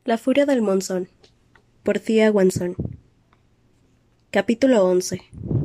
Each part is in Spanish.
La furia del monzón, por Thea Wanson. Capítulo 11.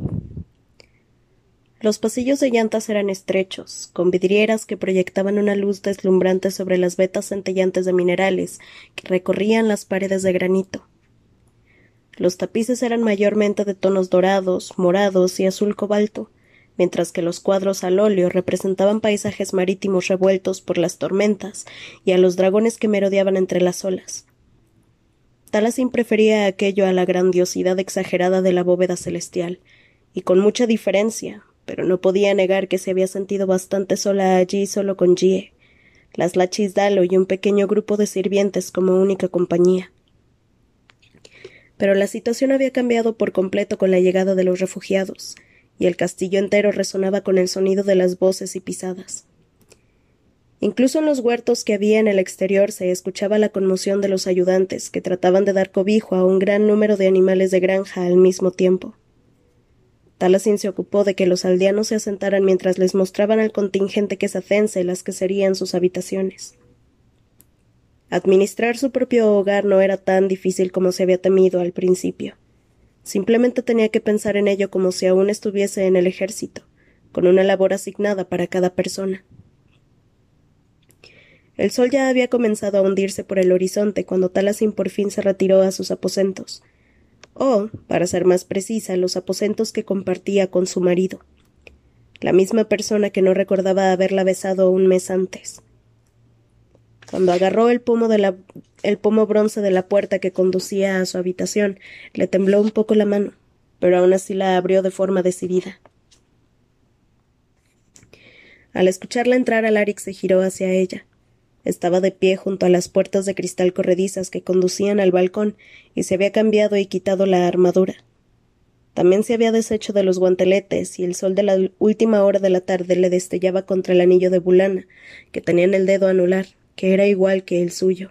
Los pasillos de llantas eran estrechos, con vidrieras que proyectaban una luz deslumbrante sobre las vetas centellantes de minerales que recorrían las paredes de granito. Los tapices eran mayormente de tonos dorados, morados y azul cobalto, mientras que los cuadros al óleo representaban paisajes marítimos revueltos por las tormentas y a los dragones que merodeaban entre las olas. Taliesin prefería aquello a la grandiosidad exagerada de la bóveda celestial, y con mucha diferencia, pero no podía negar que se había sentido bastante sola allí solo con Jie, las Lachis Dalo y un pequeño grupo de sirvientes como única compañía. Pero la situación había cambiado por completo con la llegada de los refugiados, y el castillo entero resonaba con el sonido de las voces y pisadas. Incluso en los huertos que había en el exterior se escuchaba la conmoción de los ayudantes que trataban de dar cobijo a un gran número de animales de granja al mismo tiempo. Taliesin se ocupó de que los aldeanos se asentaran mientras les mostraban al contingente quesacense las que serían sus habitaciones. Administrar su propio hogar no era tan difícil como se había temido al principio. Simplemente tenía que pensar en ello como si aún estuviese en el ejército, con una labor asignada para cada persona. El sol ya había comenzado a hundirse por el horizonte cuando Taliesin por fin se retiró a sus aposentos. O, para ser más precisa, los aposentos que compartía con su marido. La misma persona que no recordaba haberla besado un mes antes. Cuando agarró el pomo bronce de la puerta que conducía a su habitación, le tembló un poco la mano, pero aún así la abrió de forma decidida. Al escucharla entrar, Alaric se giró hacia ella. Estaba de pie junto a las puertas de cristal corredizas que conducían al balcón y se había cambiado y quitado la armadura. También se había deshecho de los guanteletes y el sol de la última hora de la tarde le destellaba contra el anillo de bulana que tenía en el dedo anular, que era igual que el suyo.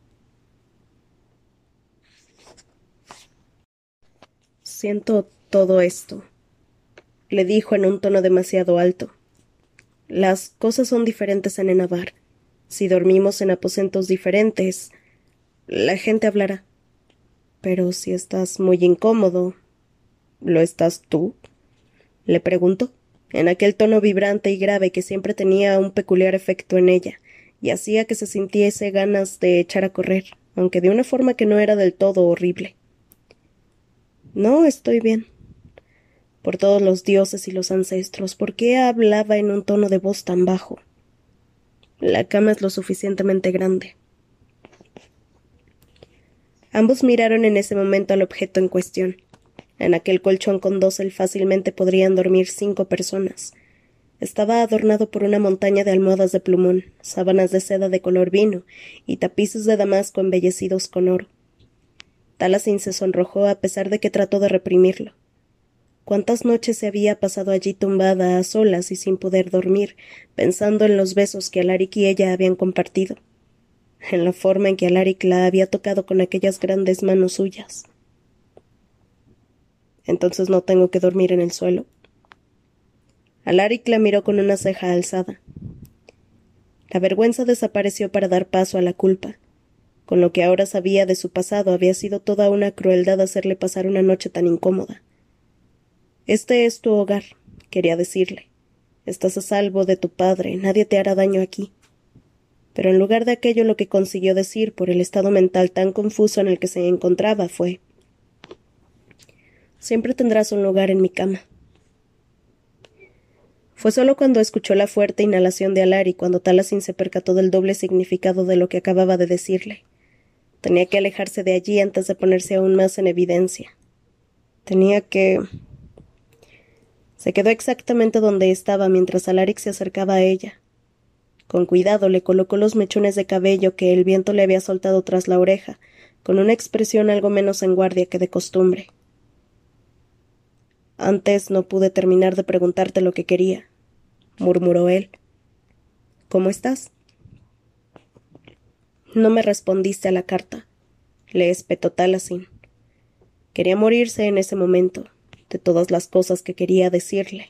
«Siento todo esto», le dijo en un tono demasiado alto. «Las cosas son diferentes en Enabar. Si dormimos en aposentos diferentes, la gente hablará. Pero si estás muy incómodo, ¿lo estás tú?», le preguntó, en aquel tono vibrante y grave que siempre tenía un peculiar efecto en ella, y hacía que se sintiese ganas de echar a correr, aunque de una forma que no era del todo horrible. «No, estoy bien. Por todos los dioses y los ancestros, ¿por qué hablaba en un tono de voz tan bajo? La cama es lo suficientemente grande». Ambos miraron en ese momento al objeto en cuestión. En aquel colchón con dosel fácilmente podrían dormir 5 personas. Estaba adornado por una montaña de almohadas de plumón, sábanas de seda de color vino y tapices de damasco embellecidos con oro. Taliesin se sonrojó a pesar de que trató de reprimirlo. ¿Cuántas noches se había pasado allí tumbada a solas y sin poder dormir, pensando en los besos que Alaric y ella habían compartido? En la forma en que Alaric la había tocado con aquellas grandes manos suyas. ¿Entonces no tengo que dormir en el suelo? Alaric la miró con una ceja alzada. La vergüenza desapareció para dar paso a la culpa. Con lo que ahora sabía de su pasado, había sido toda una crueldad hacerle pasar una noche tan incómoda. «Este es tu hogar», quería decirle. «Estás a salvo de tu padre, nadie te hará daño aquí». Pero en lugar de aquello lo que consiguió decir por el estado mental tan confuso en el que se encontraba fue: «Siempre tendrás un lugar en mi cama». Fue solo cuando escuchó la fuerte inhalación de Alaric cuando Taliesin se percató del doble significado de lo que acababa de decirle. Tenía que alejarse de allí antes de ponerse aún más en evidencia. Tenía que... Se quedó exactamente donde estaba mientras Alaric se acercaba a ella. Con cuidado le colocó los mechones de cabello que el viento le había soltado tras la oreja, con una expresión algo menos en guardia que de costumbre. «Antes no pude terminar de preguntarte lo que quería», murmuró él. «¿Cómo estás?» «No me respondiste a la carta», le espetó Taliesin. Quería morirse en ese momento, de todas las cosas que quería decirle.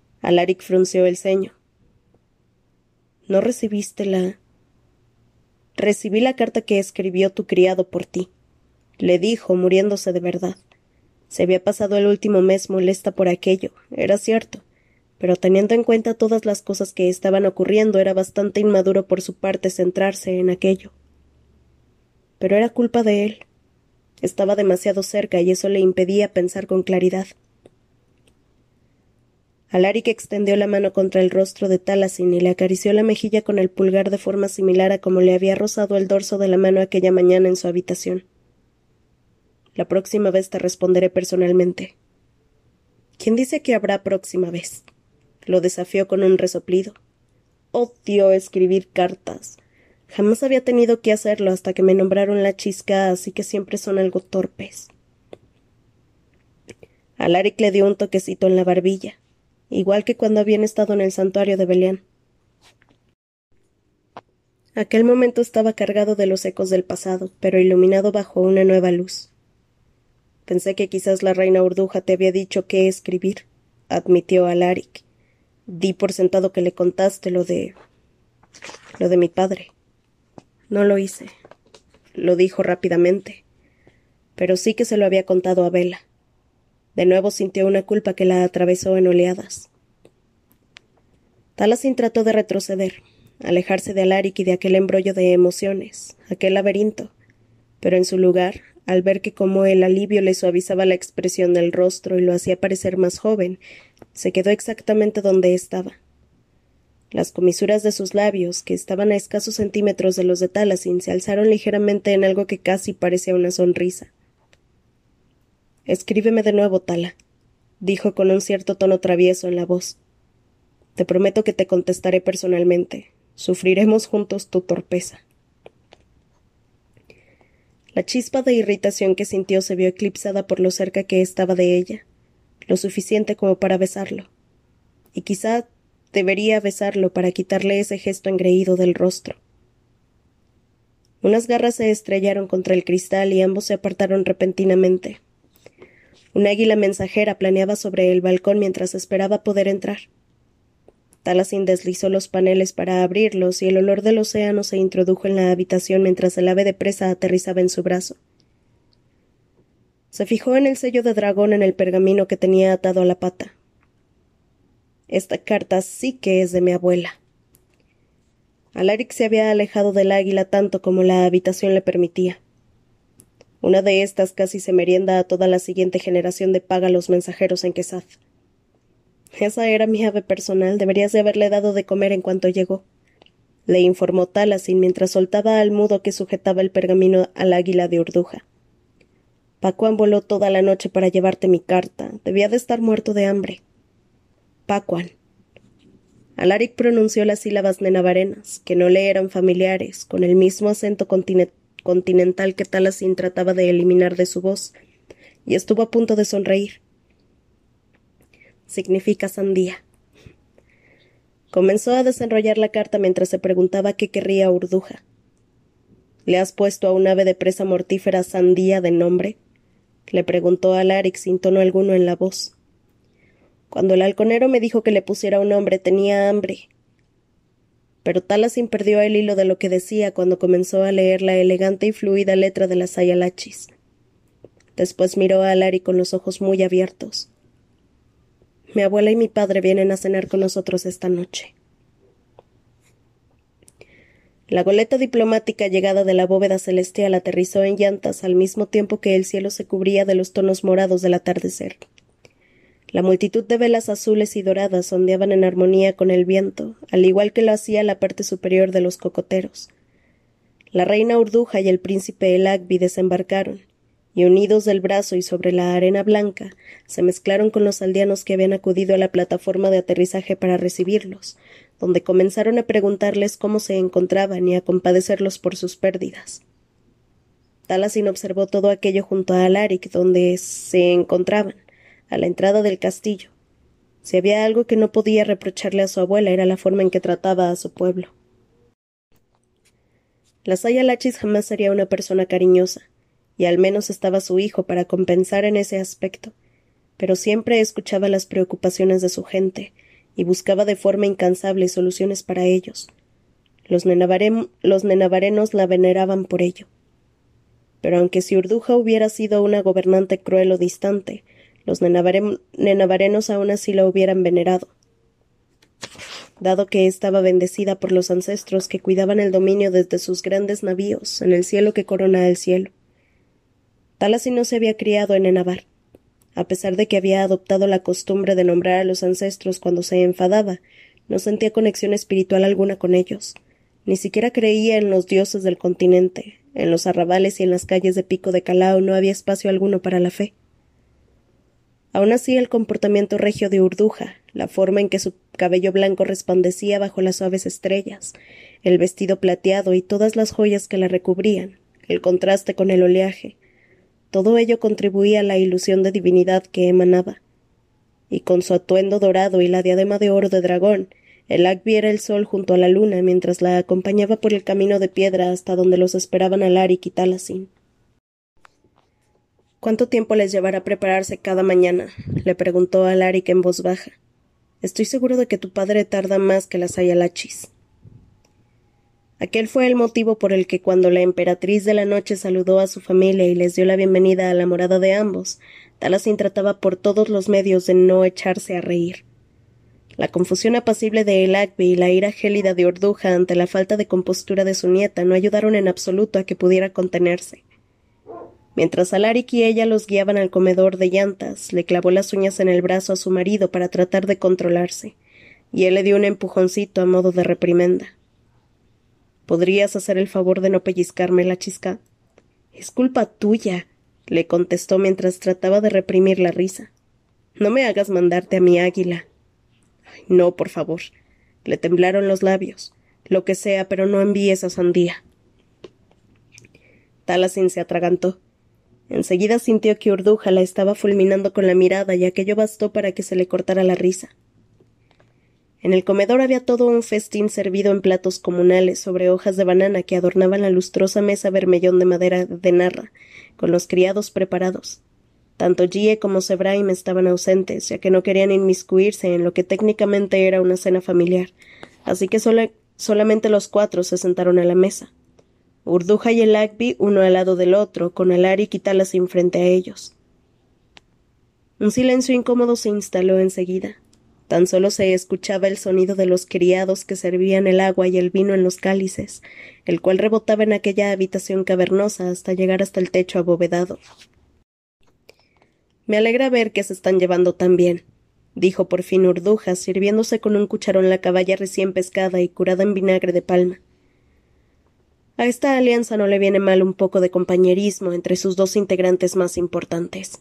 Alaric frunció el ceño. «¿No recibiste la...?» Recibí la carta que escribió tu criado por ti, le dijo, muriéndose de verdad. Se había pasado el último mes molesta por aquello, era cierto, pero teniendo en cuenta todas las cosas que estaban ocurriendo, era bastante inmaduro por su parte centrarse en aquello. Pero era culpa de él. Estaba demasiado cerca y eso le impedía pensar con claridad. Alaric extendió la mano contra el rostro de Taliesin y le acarició la mejilla con el pulgar de forma similar a como le había rozado el dorso de la mano aquella mañana en su habitación. La próxima vez te responderé personalmente. ¿Quién dice que habrá próxima vez? Lo desafió con un resoplido. Odio escribir cartas. Jamás había tenido que hacerlo hasta que me nombraron la Chisca, así que siempre son algo torpes. Alaric le dio un toquecito en la barbilla, igual que cuando habían estado en el santuario de Belian. Aquel momento estaba cargado de los ecos del pasado, pero iluminado bajo una nueva luz. Pensé que quizás la reina Urduja te había dicho qué escribir, admitió Alaric. Di por sentado que le contaste lo de mi padre. No lo hice, lo dijo rápidamente, pero sí que se lo había contado a Bella. De nuevo sintió una culpa que la atravesó en oleadas. Taliesin trató de retroceder, alejarse de Alaric y de aquel embrollo de emociones, aquel laberinto, pero en su lugar, al ver que como el alivio le suavizaba la expresión del rostro y lo hacía parecer más joven, se quedó exactamente donde estaba. Las comisuras de sus labios, que estaban a escasos centímetros de los de Taliesin, se alzaron ligeramente en algo que casi parecía una sonrisa. Escríbeme de nuevo, Tala, dijo con un cierto tono travieso en la voz. Te prometo que te contestaré personalmente. Sufriremos juntos tu torpeza. La chispa de irritación que sintió se vio eclipsada por lo cerca que estaba de ella, lo suficiente como para besarlo. Y quizá debería besarlo para quitarle ese gesto engreído del rostro. Unas garras se estrellaron contra el cristal y ambos se apartaron repentinamente. Un águila mensajera planeaba sobre el balcón mientras esperaba poder entrar. Taliesin deslizó los paneles para abrirlos y el olor del océano se introdujo en la habitación mientras el ave de presa aterrizaba en su brazo. Se fijó en el sello de dragón en el pergamino que tenía atado a la pata. Esta carta sí que es de mi abuela. Alaric se había alejado del águila tanto como la habitación le permitía. Una de estas casi se merienda a toda la siguiente generación de págalos mensajeros en Quesad. Esa era mi ave personal, deberías de haberle dado de comer en cuanto llegó, le informó Taliesin mientras soltaba al mudo que sujetaba el pergamino al águila de Urduja. Pacuan voló toda la noche para llevarte mi carta. Debía de estar muerto de hambre. Pacuan. Alaric pronunció las sílabas nenavarenas, que no le eran familiares, con el mismo acento continental que Taliesin trataba de eliminar de su voz, y estuvo a punto de sonreír. Significa sandía. Comenzó a desenrollar la carta mientras se preguntaba qué querría Urduja. ¿Le has puesto a un ave de presa mortífera sandía de nombre? Le preguntó a Alaric sin tono alguno en la voz. Cuando el halconero me dijo que le pusiera un nombre tenía hambre. Pero Taliesin perdió el hilo de lo que decía cuando comenzó a leer la elegante y fluida letra de las ayalachis. Después miró a Alaric con los ojos muy abiertos. Mi abuela y mi padre vienen a cenar con nosotros esta noche. La goleta diplomática llegada de la bóveda celestial aterrizó en llantas al mismo tiempo que el cielo se cubría de los tonos morados del atardecer. La multitud de velas azules y doradas ondeaban en armonía con el viento, al igual que lo hacía la parte superior de los cocoteros. La reina Urduja y el príncipe Elagbi desembarcaron, y unidos del brazo y sobre la arena blanca, se mezclaron con los aldeanos que habían acudido a la plataforma de aterrizaje para recibirlos, donde comenzaron a preguntarles cómo se encontraban y a compadecerlos por sus pérdidas. Taliesin observó todo aquello junto a Alaric, donde se encontraban, a la entrada del castillo. Si había algo que no podía reprocharle a su abuela era la forma en que trataba a su pueblo. La Sayalachis jamás sería una persona cariñosa, y al menos estaba su hijo para compensar en ese aspecto, pero siempre escuchaba las preocupaciones de su gente y buscaba de forma incansable soluciones para ellos, Los nenavarenos la veneraban por ello. Pero aunque si Urduja hubiera sido una gobernante cruel o distante, los nenavarenos aún así la hubieran venerado, dado que estaba bendecida por los ancestros que cuidaban el dominio desde sus grandes navíos en el cielo que corona el cielo. Talasin no se había criado en Nenavar. A pesar de que había adoptado la costumbre de nombrar a los ancestros cuando se enfadaba, no sentía conexión espiritual alguna con ellos. Ni siquiera creía en los dioses del continente. En los arrabales y en las calles de Pico de Calao no había espacio alguno para la fe. Aun así, el comportamiento regio de Urduja, la forma en que su cabello blanco resplandecía bajo las suaves estrellas, el vestido plateado y todas las joyas que la recubrían, el contraste con el oleaje, todo ello contribuía a la ilusión de divinidad que emanaba. Y con su atuendo dorado y la diadema de oro de dragón, el Agbi era el sol junto a la luna mientras la acompañaba por el camino de piedra hasta donde los esperaban Alaric y Talasin. —¿Cuánto tiempo les llevará prepararse cada mañana? —le preguntó Alaric en voz baja. —Estoy seguro de que tu padre tarda más que las Ayalachis. Aquel fue el motivo por el que cuando la emperatriz de la noche saludó a su familia y les dio la bienvenida a la morada de ambos, Talasin trataba por todos los medios de no echarse a reír. La confusión apacible de El Agbi y la ira gélida de Urduja ante la falta de compostura de su nieta no ayudaron en absoluto a que pudiera contenerse. Mientras Alaric y ella los guiaban al comedor de llantas, le clavó las uñas en el brazo a su marido para tratar de controlarse, y él le dio un empujoncito a modo de reprimenda. —¿Podrías hacer el favor de no pellizcarme la chisca? —Es culpa tuya —le contestó mientras trataba de reprimir la risa—. No me hagas mandarte a mi águila. —No, por favor. Le temblaron los labios. Lo que sea, pero no envíes a Sandía. Talasin se atragantó. Enseguida sintió que Urduja la estaba fulminando con la mirada y aquello bastó para que se le cortara la risa. En el comedor había todo un festín servido en platos comunales sobre hojas de banana que adornaban la lustrosa mesa bermellón de madera de narra, con los criados preparados. Tanto Gie como Sebraim estaban ausentes, ya que no querían inmiscuirse en lo que técnicamente era una cena familiar, así que solamente los 4 se sentaron a la mesa. Urduja y el Agbi uno al lado del otro, con Alaric y Talasin frente a ellos. Un silencio incómodo se instaló enseguida. Tan solo se escuchaba el sonido de los criados que servían el agua y el vino en los cálices, el cual rebotaba en aquella habitación cavernosa hasta llegar hasta el techo abovedado. —Me alegra ver que se están llevando tan bien —dijo por fin Urduja, sirviéndose con un cucharón la caballa recién pescada y curada en vinagre de palma. A esta alianza no le viene mal un poco de compañerismo entre sus 2 integrantes más importantes.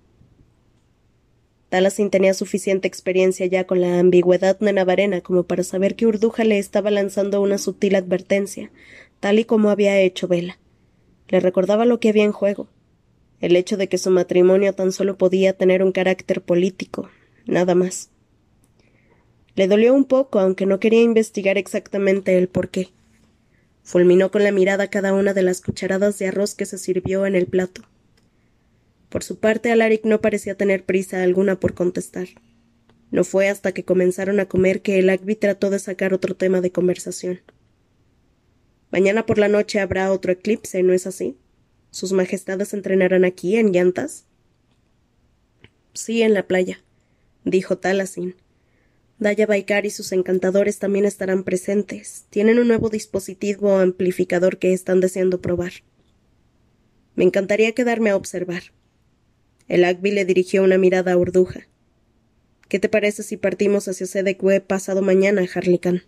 Talasin tenía suficiente experiencia ya con la ambigüedad nenavarena como para saber que Urduja le estaba lanzando una sutil advertencia, tal y como había hecho Vela. Le recordaba lo que había en juego. El hecho de que su matrimonio tan solo podía tener un carácter político, nada más. Le dolió un poco, aunque no quería investigar exactamente el porqué. Fulminó con la mirada cada una de las cucharadas de arroz que se sirvió en el plato. Por su parte, Alaric no parecía tener prisa alguna por contestar. No fue hasta que comenzaron a comer que el Agbi trató de sacar otro tema de conversación. Mañana por la noche habrá otro eclipse, ¿no es así? ¿Sus majestades entrenarán aquí, en Llantas? Sí, en la playa, dijo Talasin. Daya Baikar y sus encantadores también estarán presentes. Tienen un nuevo dispositivo amplificador que están deseando probar. Me encantaría quedarme a observar. El Agbi le dirigió una mirada a Urduja. ¿Qué te parece si partimos hacia Sedekwe pasado mañana, Harlican?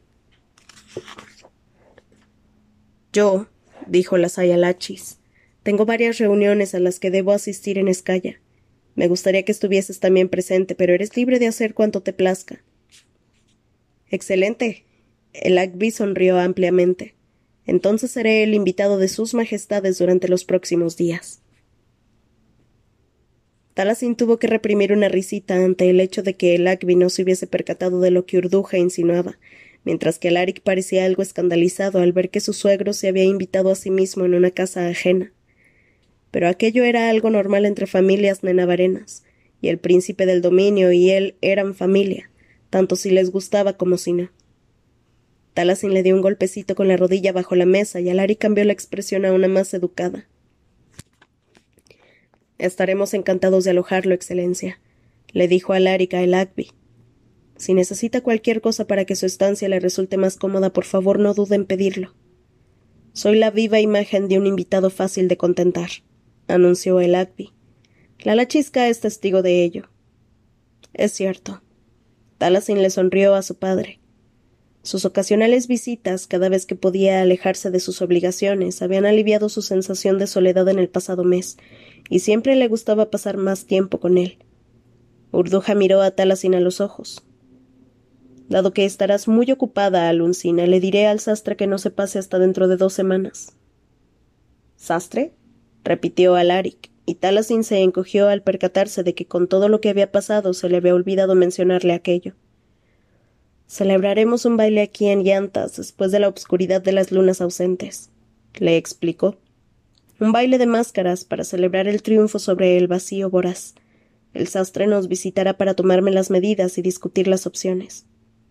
Yo, dijo la Sayalachis, tengo varias reuniones a las que debo asistir en Escaya. Me gustaría que estuvieses también presente, pero eres libre de hacer cuanto te plazca. Excelente. El Agbi sonrió ampliamente. Entonces seré el invitado de sus majestades durante los próximos días. Talasin tuvo que reprimir una risita ante el hecho de que el Agbi no se hubiese percatado de lo que Urduja insinuaba, mientras que Alaric parecía algo escandalizado al ver que su suegro se había invitado a sí mismo en una casa ajena. Pero aquello era algo normal entre familias nenavarenas, y el príncipe del dominio y él eran familia, tanto si les gustaba como si no. Talasin le dio un golpecito con la rodilla bajo la mesa y Alaric cambió la expresión a una más educada. Estaremos encantados de alojarlo, Excelencia, le dijo Alaric a el Agby. Si necesita cualquier cosa para que su estancia le resulte más cómoda, por favor no dude en pedirlo. Soy la viva imagen de un invitado fácil de contentar, anunció el Agby. La Lachisca es testigo de ello. Es cierto. Talasin le sonrió a su padre. Sus ocasionales visitas, cada vez que podía alejarse de sus obligaciones, habían aliviado su sensación de soledad en el pasado mes, y siempre le gustaba pasar más tiempo con él. Urduja miró a Talasin a los ojos. Dado que estarás muy ocupada, Aluncina, le diré al sastre que no se pase hasta dentro de 2 semanas. ¿Sastre? Repitió Alaric, y Talasin se encogió al percatarse de que con todo lo que había pasado se le había olvidado mencionarle aquello. Celebraremos un baile aquí en Yantas después de la obscuridad de las lunas ausentes, le explicó. Un baile de máscaras para celebrar el triunfo sobre el vacío voraz. El sastre nos visitará para tomarme las medidas y discutir las opciones.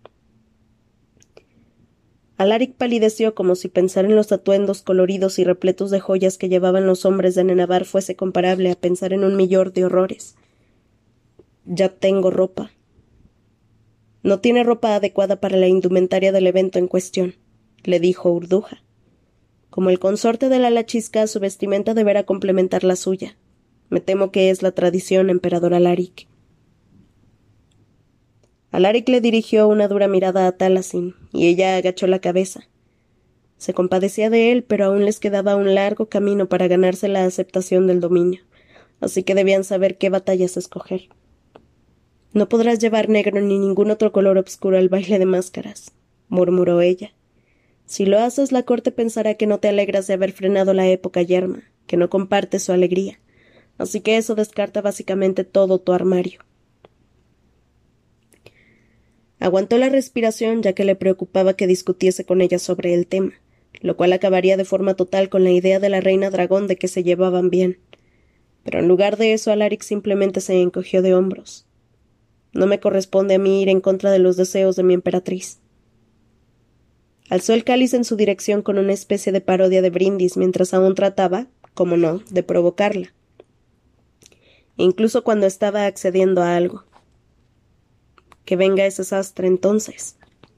Alaric palideció como si pensar en los atuendos coloridos y repletos de joyas que llevaban los hombres de Nenabar fuese comparable a pensar en un millón de horrores. Ya tengo ropa. No tiene ropa adecuada para la indumentaria del evento en cuestión, le dijo Urduja. Como el consorte de la Lachisca, su vestimenta deberá complementar la suya. Me temo que es la tradición, emperador Alaric. Alaric le dirigió una dura mirada a Talasin, y ella agachó la cabeza. Se compadecía de él, pero aún les quedaba un largo camino para ganarse la aceptación del dominio, así que debían saber qué batallas escoger. No podrás llevar negro ni ningún otro color obscuro al baile de máscaras, murmuró ella. Si lo haces, la corte pensará que no te alegras de haber frenado la época yerma, que no compartes su alegría, así que eso descarta básicamente todo tu armario. Aguantó la respiración ya que le preocupaba que discutiese con ella sobre el tema, lo cual acabaría de forma total con la idea de la reina dragón de que se llevaban bien. Pero en lugar de eso, Alaric simplemente se encogió de hombros. No me corresponde a mí ir en contra de los deseos de mi emperatriz. Alzó el cáliz en su dirección con una especie de parodia de brindis mientras aún trataba, como no, de provocarla. Incluso cuando estaba accediendo a algo. Que venga ese sastre entonces.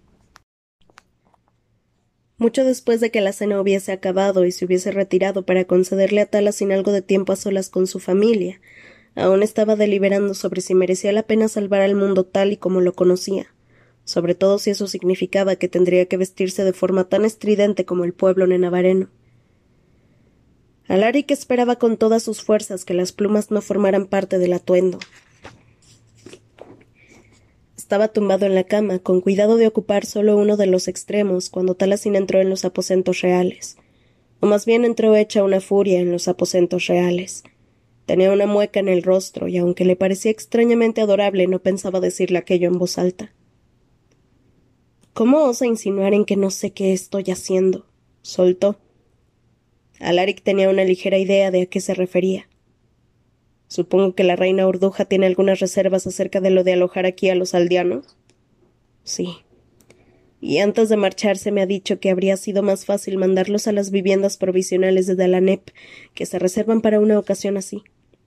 Mucho después de que la cena hubiese acabado y se hubiese retirado para concederle a Talasin algo de tiempo a solas con su familia, aún estaba deliberando sobre si merecía la pena salvar al mundo tal y como lo conocía, sobre todo si eso significaba que tendría que vestirse de forma tan estridente como el pueblo nenavareno. Alaric esperaba con todas sus fuerzas que las plumas no formaran parte del atuendo. Estaba tumbado en la cama, con cuidado de ocupar solo uno de los extremos, cuando Talasin entró en los aposentos reales. O más bien entró hecha una furia en los aposentos reales. Tenía una mueca en el rostro, y aunque le parecía extrañamente adorable, no pensaba decirle aquello en voz alta. ¿Cómo osa insinuar en que no sé qué estoy haciendo? Soltó. Alaric tenía una ligera idea de a qué se refería. Supongo que la reina Urduja tiene algunas reservas acerca de lo de alojar aquí a los aldeanos. Sí. Y antes de marcharse me ha dicho que habría sido más fácil mandarlos a las viviendas provisionales de Dalanep, que se reservan para una ocasión así.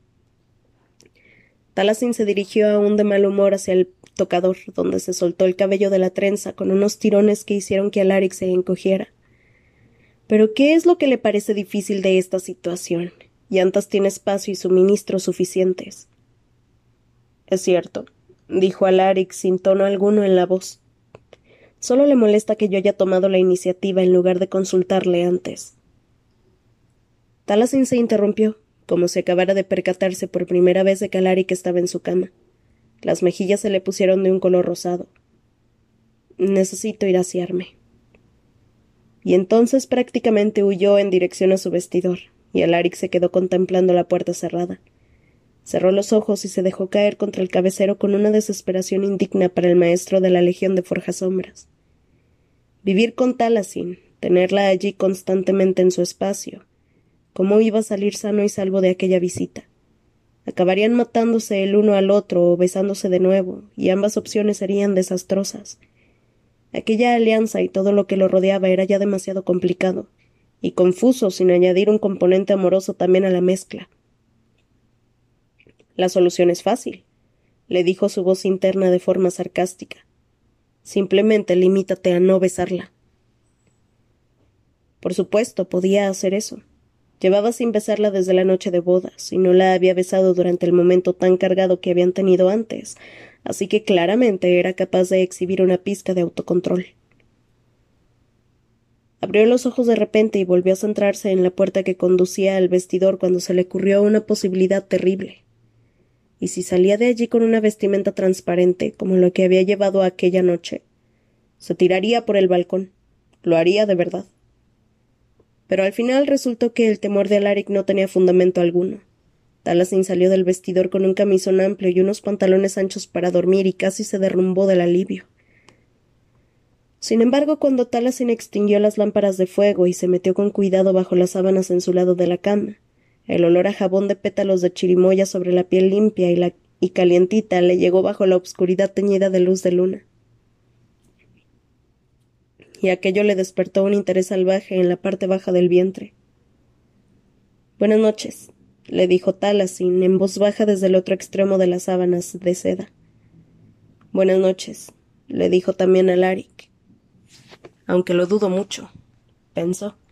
Talasin se dirigió aún de mal humor hacia el tocador, donde se soltó el cabello de la trenza con unos tirones que hicieron que Alaric se encogiera. ¿Pero qué es lo que le parece difícil de esta situación? Yantas tiene espacio y suministros suficientes. Es cierto, dijo Alaric sin tono alguno en la voz. Solo le molesta que yo haya tomado la iniciativa en lugar de consultarle antes. Talasin se interrumpió, como si acabara de percatarse por primera vez de que Alaric estaba en su cama. Las mejillas se le pusieron de un color rosado. Necesito ir a asearme. Y entonces prácticamente huyó en dirección a su vestidor, y Alaric se quedó contemplando la puerta cerrada. Cerró los ojos y se dejó caer contra el cabecero con una desesperación indigna para el maestro de la Legión de Forjasombras. Vivir con Talasin, tenerla allí constantemente en su espacio. ¿Cómo iba a salir sano y salvo de aquella visita? Acabarían matándose el uno al otro o besándose de nuevo, y ambas opciones serían desastrosas. Aquella alianza y todo lo que lo rodeaba era ya demasiado complicado y confuso, sin añadir un componente amoroso también a la mezcla. La solución es fácil, le dijo su voz interna de forma sarcástica. Simplemente limítate a no besarla. Por supuesto, podía hacer eso. Llevaba sin besarla desde la noche de bodas, y no la había besado durante el momento tan cargado que habían tenido antes, así que claramente era capaz de exhibir una pizca de autocontrol. Abrió los ojos de repente y volvió a centrarse en la puerta que conducía al vestidor cuando se le ocurrió una posibilidad terrible. ¿Y si salía de allí con una vestimenta transparente, como lo que había llevado aquella noche? Se tiraría por el balcón. Lo haría de verdad. Pero al final resultó que el temor de Alaric no tenía fundamento alguno. Talasin salió del vestidor con un camisón amplio y unos pantalones anchos para dormir y casi se derrumbó del alivio. Sin embargo, cuando Talasin extinguió las lámparas de fuego y se metió con cuidado bajo las sábanas en su lado de la cama, el olor a jabón de pétalos de chirimoya sobre la piel limpia y calientita le llegó bajo la obscuridad teñida de luz de luna. Y aquello le despertó un interés salvaje en la parte baja del vientre. «Buenas noches», le dijo Talasin en voz baja desde el otro extremo de las sábanas de seda. «Buenas noches», le dijo también Alaric. «Aunque lo dudo mucho», pensó.